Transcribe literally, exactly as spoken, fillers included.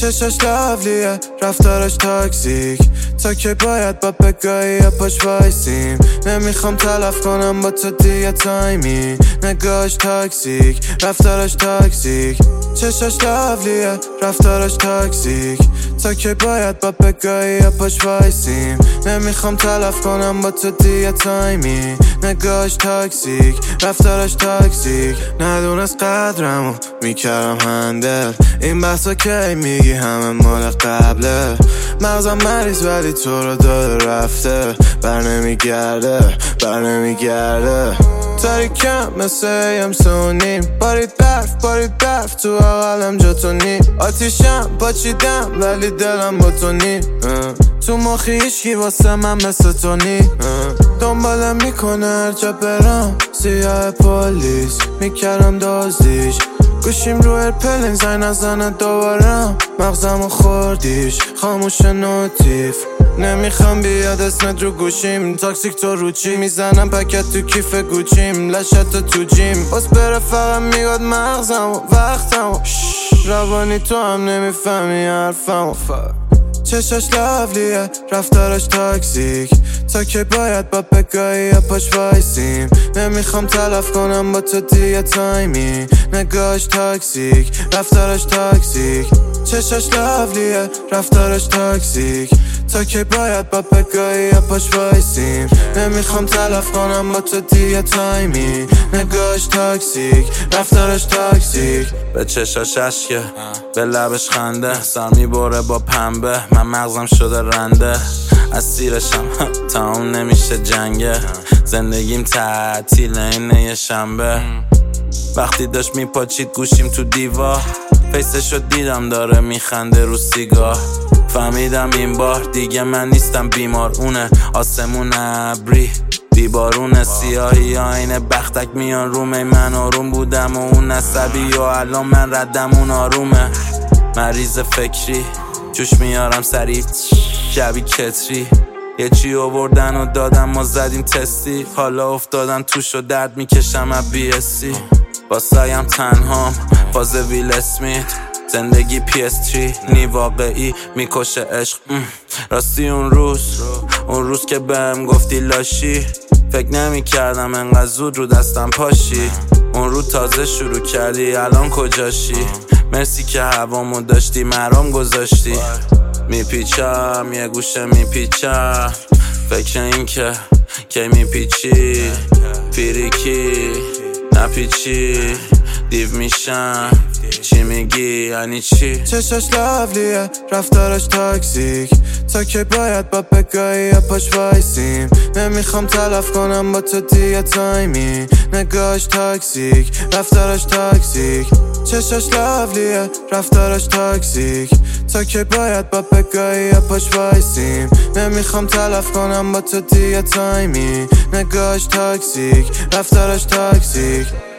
چشاش لولیه رفتارش تاکسیک، تا که باید با بگاهی یا پاش وایسیم. نمیخوام تلف کنم با تو دیگه تایمی، نگاهش تاکسیک رفتارش تاکسیک. چشاش لولیه رفتارش تاکسیک، تا که باید با بگاهی یا پاش وایسیم. نمیخوام تلف کنم با تو دیگه تایمی، نگاهش تاکسیک رفتارش تاکسیک. ندونست قدرمو میکردم هندل، این بحثا کی میگی همه مال قبله. مغزم مریض ولی تو رو داده رفته، بر نمیگرده بر نمیگرده. تاریکم مثل ایم سونیم، بارید برف بارید برف تو اقلم جا تو نیم. آتیشم پاچیدم ولی دلم با تو نیم. تو مخی هیچکی واسه من مثل تو نیم. دنبالم میکنه هر جا برم، سیاه پولیس میکردم دازدیش. گوشیم رو ایرپلین زنگ نزنه دوبارم، مغزمو خوردیش خاموش نوتیف. نمیخوام بیاد اسمت رو گوشیم، تاکسیک تو رو چی میزنم پکت تو کیف گوچیم. لشت تو جیم باز بره فقط میگاد مغزمو وقتمو. روانی تو هم نمیفهمی حرفمو. چشاش لولیه رفتارش تاکسیک، تا که باید با بگاهی یا پاش وایسیم. نمیخوام تلف کنم با تو دیگه تایمی، نگاهش تاکسیک رفتارش تاکسیک. چشاش لولیه رفتارش تاکسیک، تا که باید با بگاهی یا پاش وایسیم. نمیخوام تلف کنم با تو دیگه تایمی، نگاهش تاکسیک رفتارش تاکسیک. به چشاش اشکه به لبش خنده، سر میبره با پنبه من مغزم شده رنده. اسیرشم تمام نمیشه جنگه، زندگیم تعطیل اینه یه شنبه. وقتی داشت میپاچید گوشیم تو دیوار، فیسشو دیدم داره میخنده رو سیگار. فهمیدم این بار دیگه من نیستم بیمار، اونه آسمون ابری بیبارون سیاهی آینه بختک میان رومه. من آروم بودم و اون عصبی و الان من ردم اون آرومه. مریض فکری جوش میارم سریع شبی کتری، یه چی آوردن و دادم ما زدیم تستی. حالا افتادم توش و درد میکشم از بی اسی. با سایم تنهام فاز ویل اسمیت، زندگی پی اس تری نی واقعی میکشه عشق. راستی اون روز اون روز که بهم گفتی لاشی، فکر نمی کردم انقدر زود رو دستم پاشی. اون رو تازه شروع کردی الان کجاشی؟ مرسی که هوامو داشتی مرام گذاشتی. میپیچم یه گوشه میپیچم، فکر این که کی میپیچی پیریکی نپیچی دیو میشم. چی میگی یعنی چی؟ چشاش لولیه رفتارش تاکسیک، تا که باید با بگاهی یا پاش وایسیم. نمیخوام تلف کنم با تو دیگه تایمی، نگاهش تاکسیک رفتارش تاکسیک. چشاش لولیه رفتارش تاکسیک، تا که باید با بگاهی یا پاش وایسیم. نمیخوام تلف کنم با تو دیگه تایمی، نگاهش تاکسیک رفتارش تاکسیک.